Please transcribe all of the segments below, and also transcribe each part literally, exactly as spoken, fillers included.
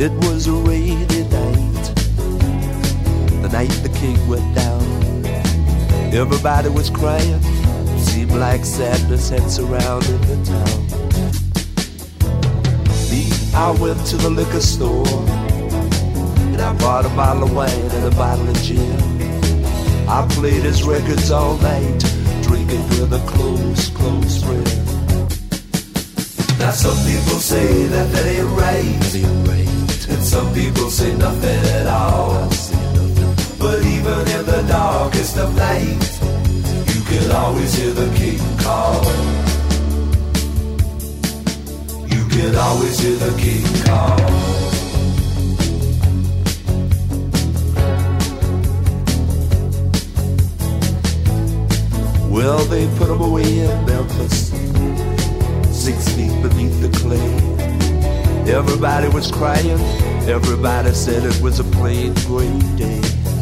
It was a rainy night, the night the king went down. Everybody was crying, seemed like sadness had surrounded the town. Me, I went to the liquor store, and I bought a bottle of wine and a bottle of gin. I played his records all night, drinking with a close, close friend. Now some people say that that ain't right, that ain't right. And some people say nothing at all. But even in the darkest of night, you can always hear the king call. You can always hear the king call. Well, they put him away in Memphis, six feet beneath the clay. Everybody was crying, everybody said it was a plain gray day.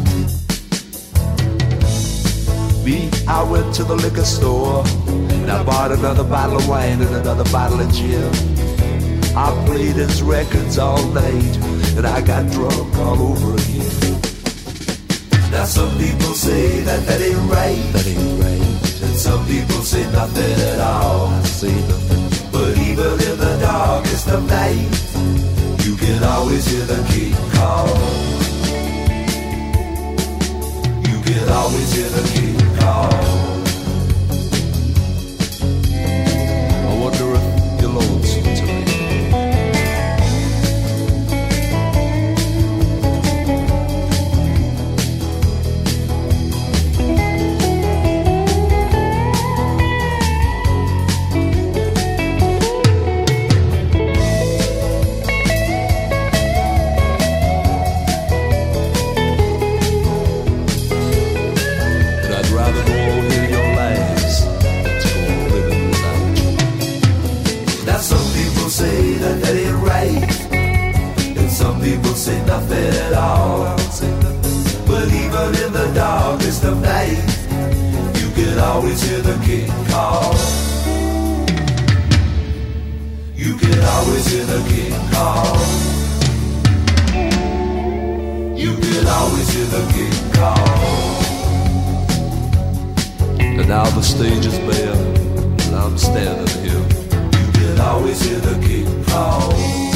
Me, I went to the liquor store, and I bought another bottle of wine and another bottle of gin. I played his records all night, and I got drunk all over again. Now some people say that that ain't right, that ain't right. And some people say nothing at all, I say nothing. But even in the darkest of night, you can always hear the king call. You can always hear the king call. I wonder if you're lonesome tonight. People say nothing at all. But even in the darkest of night, you can always hear the king call. You can always hear the king call. You can always hear the king call. And now the stage is bare, and I'm standing here. You can always hear the king call.